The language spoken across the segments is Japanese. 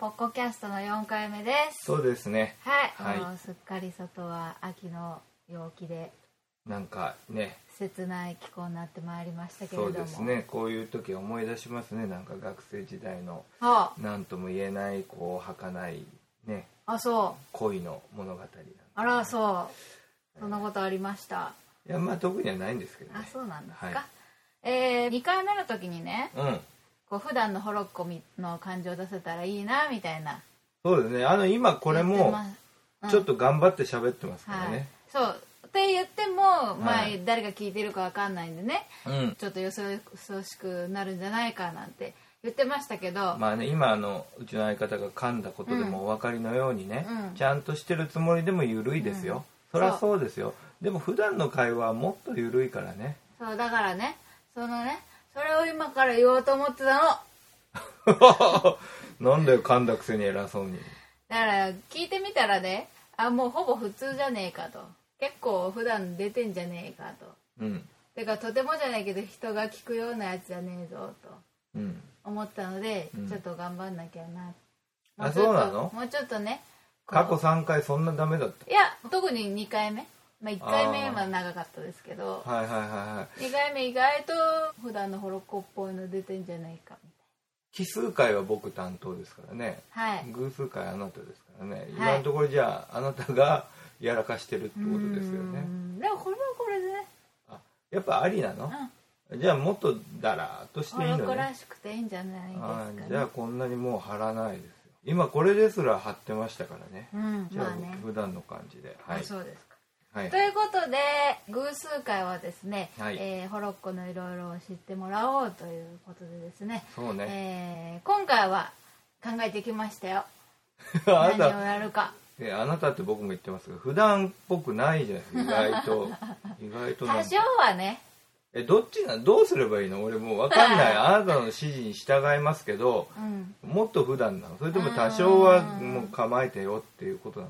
ポッコキャストの4回目です。 そうですね。 はい、もうすっかり外は秋の陽気でなんかね、 切ない気候になってまいりましたけれども。 そうですね。こういう時思い出しますね。なんか学生時代の何とも言えないこう儚いね。 あ、そう。 恋の物語なんて、ね。 あら、そう。そんなことありました。 いや、まあ特にはないんですけどね。 あ、そうなんですか。 はい、 2回目の時にね、こう普段のホロッコの感情を出せたらいいなみたいな。 そうですね。今これもちょっと頑張って喋ってますからね。 そうって言っても、まあ誰が聞いてるかわかんないんでね、ちょっとよそよそしくなるんじゃないかなんて言ってましたけど、 まあね、今うちの相方が噛んだことでもお分かりのようにね、ちゃんとしてるつもりでも緩いですよ。そりゃそうですよ。でも普段の会話はもっと緩いからね。 そうだからね、それを今から言おうと思ってたの。なんだよ、噛んだくせに偉そうに。 だから聞いてみたらね、もうほぼ普通じゃねえかと、結構普段出てんじゃねえかと、てかとてもじゃないけど人が聞くようなやつじゃねえぞと、思ったので、ちょっと頑張んなきゃな。 そうなの？ もうちょっとね。 過去3回そんなダメだった？ いや、特に2回目、まあ、1回目は長かったですけど、2回目意外と普段のホロッコっぽいの出てんじゃないかみたいな。 奇数回は僕担当ですからね、偶数回あなたですからね、今のところじゃああなたがやらかしてるってことですよね。 でもこれはこれでね、 やっぱありなの？じゃあもっとだらーっとしていいのね。 ホロッコらしくていいんじゃないですかね。 じゃあこんなにもう張らないですよ。今これですら張ってましたからね。じゃあ普段の感じで。 そうですか。ということで偶数回はですね、ホロッコのいろいろを知ってもらおうということでですね、 そうね、 今回は考えてきましたよ。何をやるか。 あなたって僕も言ってますが、普段っぽくないじゃないですか。意外と多少はね。 どっちどうすればいいの？俺もう分かんない。あなたの指示に従いますけど、もっと普段なの？それとも多少はもう構えてよっていうことなの？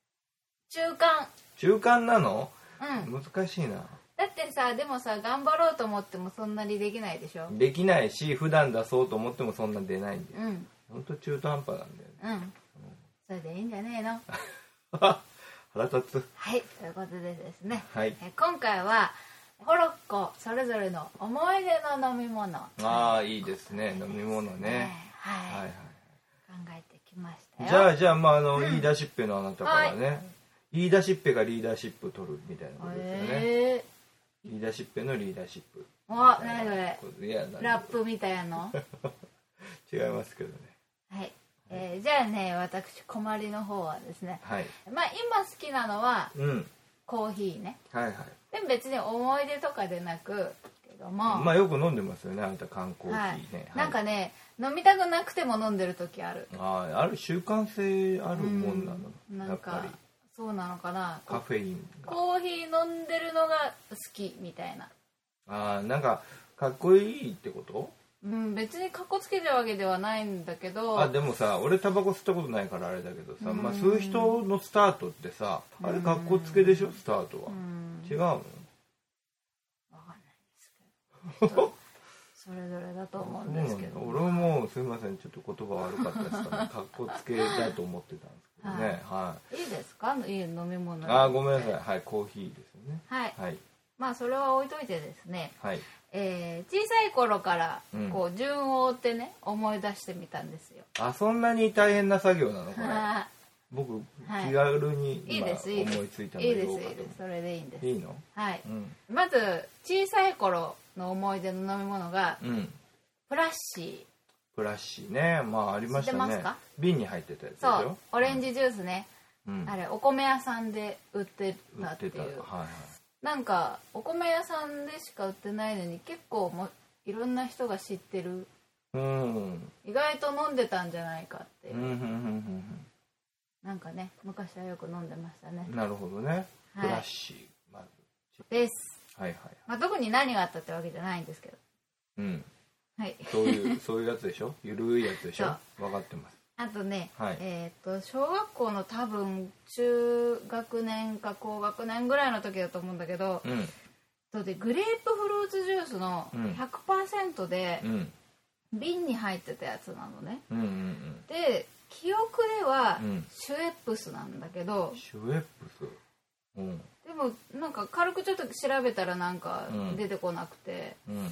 中間なの？難しいな。 だってさ、でもさ、頑張ろうと思ってもそんなにできないでしょ？ できないし、普段出そうと思ってもそんな出ないんだよ。ほんと中途半端なんだよね。 それでいいんじゃねえの？ 腹立つ。 はい、ということでですね、 今回はホロッコそれぞれの思い出の飲み物。 いいですね、飲み物ね。 考えてきましたよ。 じゃあまあ言い出しっぺのあなたからね、言い出しっぺがリーダーシップ取るみたいなことですよね。言い出しっぺのリーダーシップ。 何それ？ラップみたいなの？ 違いますけどね。 じゃあね、私困りの方はですね、まあ今好きなのはコーヒーね。でも別に思い出とかでなくけども、 まあよく飲んでますよね、あなた缶コーヒーね。 なんかね、飲みたくなくても飲んでる時ある。 ある習慣性あるもんなの？ なんかそうなのかな。 カフェインが。 コーヒー飲んでるのが好きみたいな。 なんかかっこいいってこと？ 別にかっこつけてるわけではないんだけど。でもさ、俺タバコ吸ったことないからあれだけどさ、まあ吸う人のスタートってさ、あれかっこつけでしょ、スタートは。違うの？わかんないですけど。それぞれだと思うんですけど。 俺もすいません、ちょっと言葉悪かったですからね。かっこつけだと思ってたんですけどね。 いいですか？いい飲み物。 ごめんなさい。コーヒーですよね。 まあそれは置いといてですね。小さい頃からこう順を追ってね、思い出してみたんですよ。 そんなに大変な作業なのこれ？僕気軽に今思いついたので。 いいです。それでいいんです。 いいの？ まず小さい頃の思い出の飲み物がプラッシーね。まあありましたね。 知ってますか？ 瓶に入ってたやつでしょ。 そう、オレンジジュースね。あれお米屋さんで売ってたっていう。なんかお米屋さんでしか売ってないのに結構いろんな人が知ってる。意外と飲んでたんじゃないかっていう。なんかね、昔はよく飲んでましたね。 なるほどね。プラッシー、まずです。まあ特に何があったってわけじゃないんですけど。 そういうやつでしょ。ゆるいやつでしょ。分かってます。 あとね、小学校の多分中学年か高学年ぐらいの時だと思うんだけど、グレープフルーツジュースの 100% で瓶に入ってたやつなのね。で記憶ではシュエップスなんだけど、 シュエップス、 でもなんか軽くちょっと調べたらなんか出てこなくて、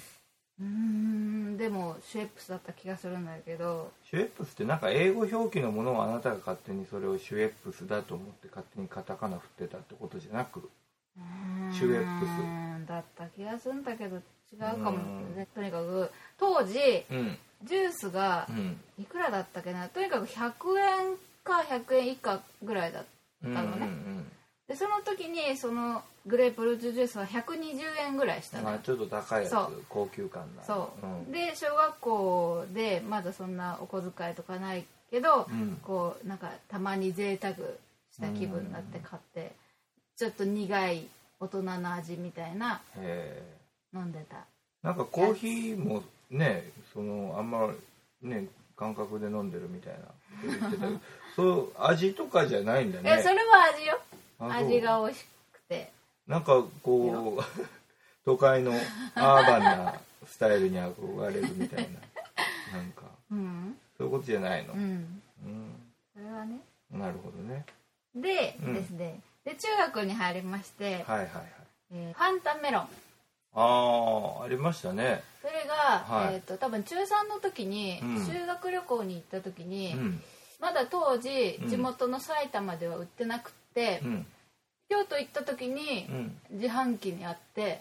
でもシュエップスだった気がするんだけど。 シュエップスってなんか英語表記のものをあなたが勝手にそれをシュエップスだと思って勝手にカタカナ振ってたってことじゃなく、シュエップスだった気がするんだけど違うかもね。とにかく当時、ジュースがいくらだったっけな、とにかく100円か100円以下ぐらいだったのね。でその時にそのグレープフルーツジュースは120円ぐらいしたの。 ちょっと高いやつ、高級感な。 そう、で小学校でまだそんなお小遣いとかないけど、こうなんかたまに贅沢した気分になって買って、ちょっと苦い大人の味みたいな飲んでた。 なんかコーヒーもね、そのあんまね感覚で飲んでるみたいな言ってたけどそう味とかじゃないんだね。 それは味よ。味が美味しくて。 なんかこう都会のアーバンなスタイルに憧れるみたいな、なんか、そういうことじゃないの。それはね。なるほどね。 でですね。で中学に入りまして、ファンタメロン。 ありましたね。 それが、多分中3の時に修学旅行に行った時に、まだ当時地元の埼玉では売ってなくて、京都行った時に自販機にあって、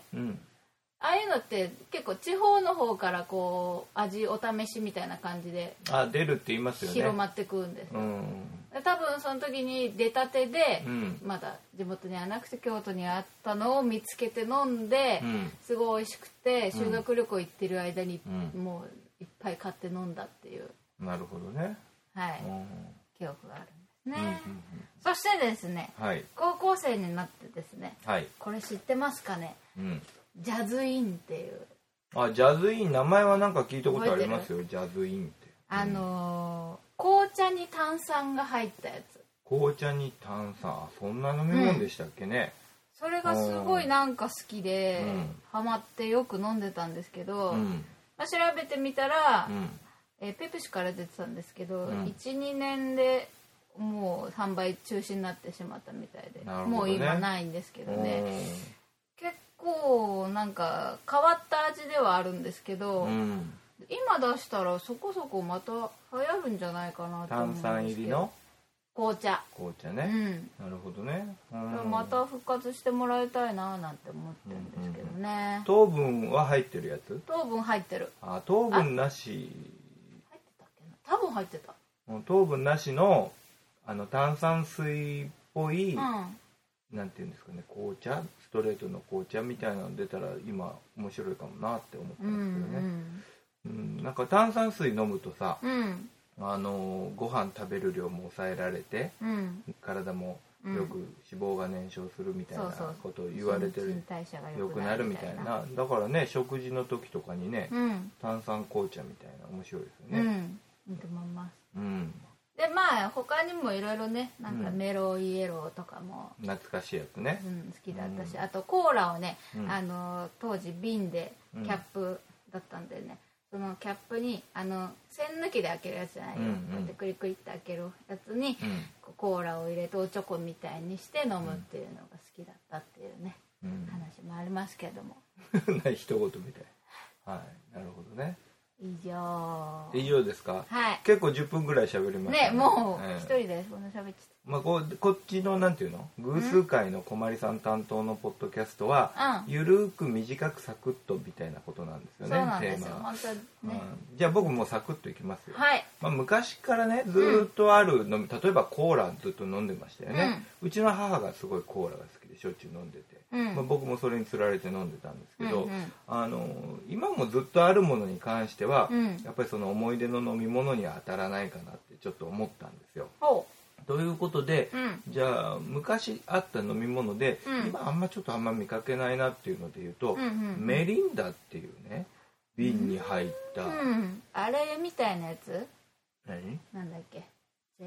ああいうのって結構地方の方からこう味お試しみたいな感じで出るって言いますよね。 広まってくんですよ。多分その時に出たてで、まだ地元にはなくて京都にあったのを見つけて飲んで、すごい美味しくて修学旅行行ってる間にもういっぱい買って飲んだっていう。 なるほどね。 記憶があるんですね。そしてですね、高校生になってですね、これ知ってますかね、ジャズインっていう。 ジャズイン、名前はなんか聞いたことありますよ。ジャズインって、 紅茶に炭酸が入ったやつ。紅茶に炭酸、そんな飲み物でしたっけね。 それがすごいなんか好きで、ハマってよく飲んでたんですけど、調べてみたら、ペプシから出てたんですけど、1,2 年でもう販売中止になってしまったみたいで、もう今ないんですけどね。結構なんか変わった味ではあるんですけど、今出したらそこそこまた流行るんじゃないかなと思うんですけど。炭酸入りの紅茶ね、なるほどね。 また復活してもらいたいななんて思ってるんですけどね。 糖分は入ってるやつ？ 糖分入ってる。 糖分なし入ってたっけな。多分入ってた。 糖分なしの炭酸水っぽい、なんていうんですかね、紅茶、ストレートの紅茶みたいなの出たら今面白いかもなって思ったんですけどね。なんか炭酸水飲むとさ、ご飯食べる量も抑えられて、体もよく脂肪が燃焼するみたいなことを言われてる、よくなるみたいな。だからね、食事の時とかにね、炭酸紅茶みたいな面白いですよね。 いいと思います。でまあ他にもいろいろね、なんかメロイエローとかも懐かしいやつね、 好きだったし、あとコーラをね、当時瓶でキャップだったんでね、そのキャップに栓抜きで開けるやつじゃないよ、こうやってクリクリって開けるやつにコーラを入れておチョコみたいにして飲むっていうのが好きだったっていうね、話もありますけども一言みたい。はい、なるほどね。 以上ですか。結構10分ぐらい喋りましたね。もう一人でそんな喋ってた。 こっちのなんていうの、偶数回のこまりさん担当のポッドキャストは、ゆるく短くサクッとみたいなことなんですよね。 そうなんですよ。本当ね。 じゃあ僕もサクッといきますよ。昔からね、ずっとある例えばコーラずっと飲んでましたよね。うちの母がすごいコーラが好きでしょっちゅう飲んでて、僕もそれにつられて飲んでたんですけど、今もずっとあるものに関しては、やっぱりその思い出の飲み物には当たらないかなってちょっと思ったんですよ。ということで、じゃあ昔あった飲み物で、今あんま見かけないなっていうので言うと、メリンダっていうね、瓶に入った、 あれみたいなやつ、 なんだっけ、チ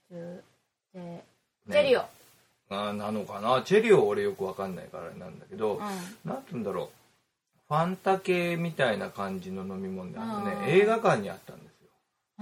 ェリオなのかな。チェリオ俺よくわかんないからなんだけど、なんて言うんだろう、ファンタ系みたいな感じの飲み物で映画館にあったんですよ。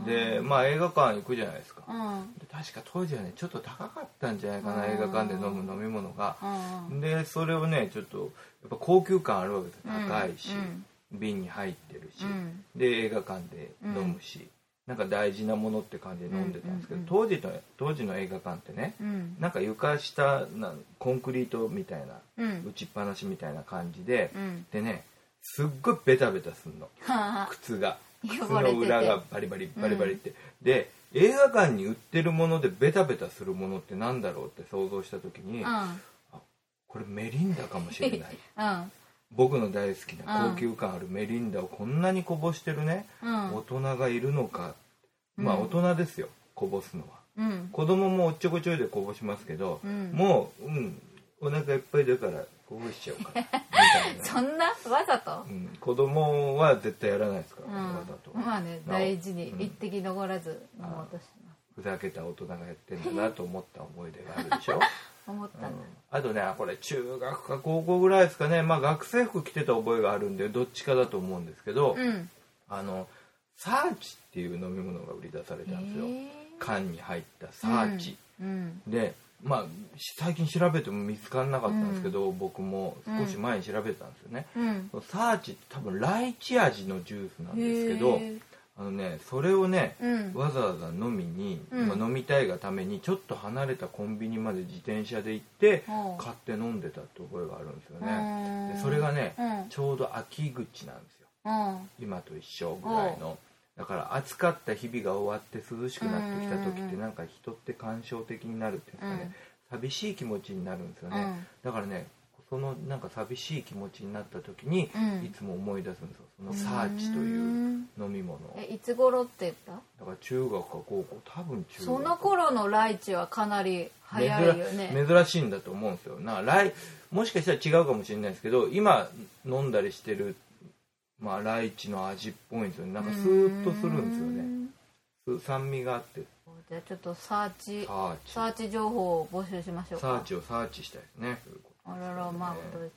でまあ映画館行くじゃないですか、で確か当時はねちょっと高かったんじゃないかな、映画館で飲む飲み物が、でそれをねちょっとやっぱ高級感あるわけです。高いし、瓶に入ってるし、で映画館で飲むし、なんか大事なものって感じで飲んでたんですけど、当時の映画館ってね、なんか床下コンクリートみたいな、打ちっぱなしみたいな感じで、でねすっごいベタベタすんの靴の裏がバリバリバリバリって、で映画館に売ってるものでベタベタするものってなんだろうって想像した時に、これメリンダかもしれない、僕の大好きな高級感あるメリンダをこんなにこぼしてるね、大人がいるのか、まあ大人ですよこぼすのは、子供もおっちょこちょいでこぼしますけど、もう、お腹いっぱいだからこぼしちゃうからみたいなそんなわざと、 子供は絶対やらないですから、わざと。 まあね、大事に一滴残らず飲もうとします。 ふざけた大人がやってんだなと思った思い出があるでしょ思ったんだ、 あとねこれ中学か高校ぐらいですかね、まあ学生服着てた覚えがあるんでどっちかだと思うんですけど、サーチっていう飲み物が売り出されたんですよ、缶に入ったサーチ、でまあ最近調べても見つからなかったんですけど、僕も少し前に調べたんですよね、サーチって多分ライチ味のジュースなんですけど、それをね、わざわざ飲みに、飲みたいがためにちょっと離れたコンビニまで自転車で行って買って飲んでたって覚えがあるんですよね。でそれがね、ちょうど秋口なんですよ、今と一緒ぐらいの。だから暑かった日々が終わって涼しくなってきた時ってなんか人って感傷的になるっていうかね、寂しい気持ちになるんですよね、だからねそのなんか寂しい気持ちになった時に、いつも思い出すんですよ、そのサーチという飲み物を。 いつ頃って言った？ だから中学か高校、多分中学。 その頃のライチはかなり早いよね。 珍しいんだと思うんですよ。もしかしたら違うかもしれないですけど、今飲んだりしてるまあライチの味っぽいんですよね。なんかスーッとするんですよね。酸味があって。 じゃあちょっとサーチ情報を募集しましょうか。 サーチをサーチしたいですね。 あらら、まあどうやって、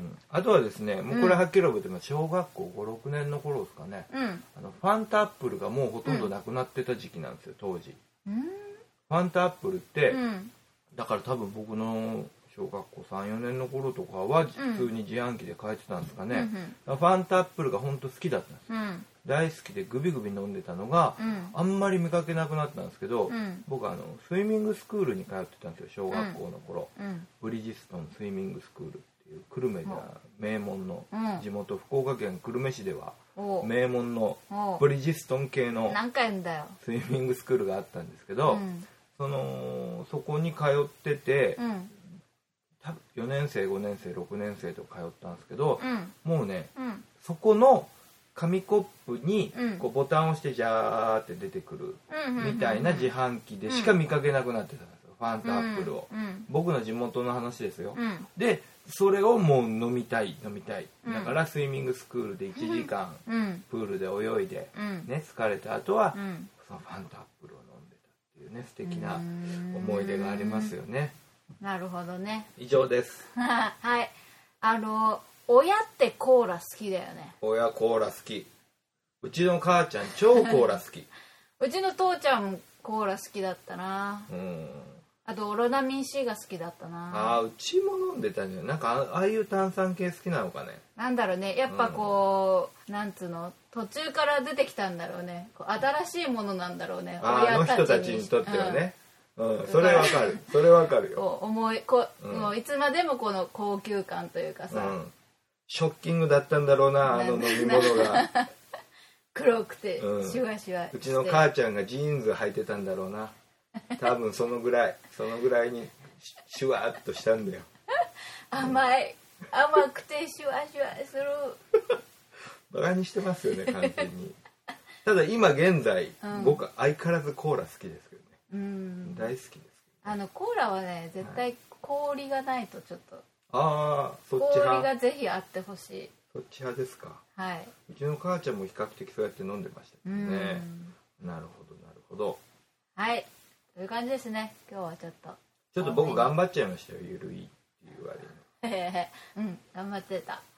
あとはですね、もうこれはっきり覚えてます。小学校5、6年の頃ですかね、ファンタアップルがもうほとんどなくなってた時期なんですよ、当時。ファンタアップルって、だから多分僕の小学校3、4年の頃とかは普通に自販機で買えてたんですかね、ファンタアップルが本当好きだったんです、大好きでグビグビ飲んでたのが、あんまり見かけなくなったんですけど、僕スイミングスクールに通ってたんですよ、小学校の頃、ブリヂストンスイミングスクールっていう久留米では名門の、地元福岡県久留米市では名門のブリヂストン系のスイミングスクールがあったんですけど、そこに通ってて、多分4年生5年生6年生と通ったんですけど、もうね、そこの紙コップにこうボタンを押してジャーって出てくるみたいな自販機でしか見かけなくなってたんですよ、ファンタアップルを、僕の地元の話ですよ、でそれをもう飲みたいだからスイミングスクールで1時間プールで泳いで、ね、疲れた後はそのファンタアップルを飲んでたっていうね、素敵な思い出がありますよね。 なるほどね。 以上ですはい。親ってコーラ好きだよね。 親コーラ好き。うちの母ちゃん超コーラ好きうちの父ちゃんもコーラ好きだったな。あとオロナミン C が好きだったな。 うちも飲んでたんじゃない。なんかああいう炭酸系好きなのかね。 なんだろうね、やっぱこう、なんつうの、途中から出てきたんだろうね。新しいものなんだろうね。 あの人たちにとってはね、それわかる。それわかるよ。 もういつまでもこの高級感というかさ、 ショッキングだったんだろうな、あの飲み物が黒くてシュワシュワして、 うちの母ちゃんがジーンズ履いてたんだろうな、多分そのぐらいにシュワッとしたんだよ甘くてシュワシュワするバカにしてますよね完全にただ今現在、僕は相変わらずコーラ好きですけどね、大好きですけど、 コーラはね絶対氷がないとちょっと、 そっち派。 氷がぜひあってほしい。 そっち派ですか。 はい。 うちの母ちゃんも比較的そうやって飲んでましたけどね。なるほど。 はい。という感じですね。今日はちょっと僕頑張っちゃいましたよ。ゆるいっていう割に。頑張ってた。 はい。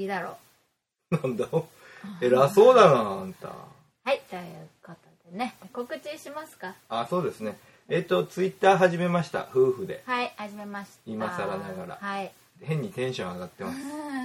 よし、いいだろう。なんだ。偉そうだなあんた。 はい、ということでね、告知しますか。 そうですね。ツイッター始めました。夫婦で。 はい、始めました。 今更ながら。 はい。 変にテンション上がってます。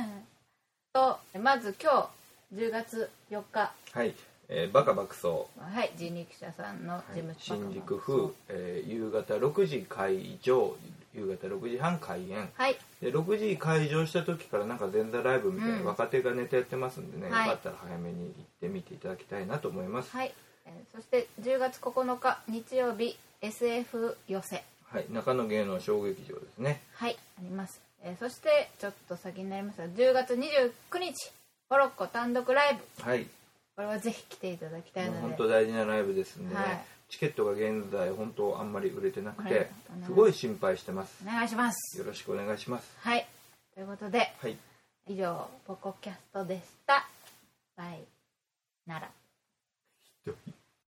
まず今日10月4日。 はい。バカ爆走。 はい、人力車さんの事務所、 新宿風、夕方6時開場、夕方6時半開演。 はい。 で6時開場した時からなんか前座ライブみたいな、若手がネタやってますんでね、よかったら早めに行ってみていただきたいなと思います。 はい。そして10月9日日曜日 SF 寄せ。 はい、中野芸能小劇場ですね。 はい、あります。そしてちょっと先になりますが10月29日モロッコ単独ライブ。 はい。 これはぜひ来ていただきたいので。 本当大事なライブですんでね。はい、チケットが現在本当あんまり売れてなくて、すごい心配してます。 お願いします。 よろしくお願いします。 はい。ということで、 はい、 以上ポコキャストでした。バイなら。 ひどい。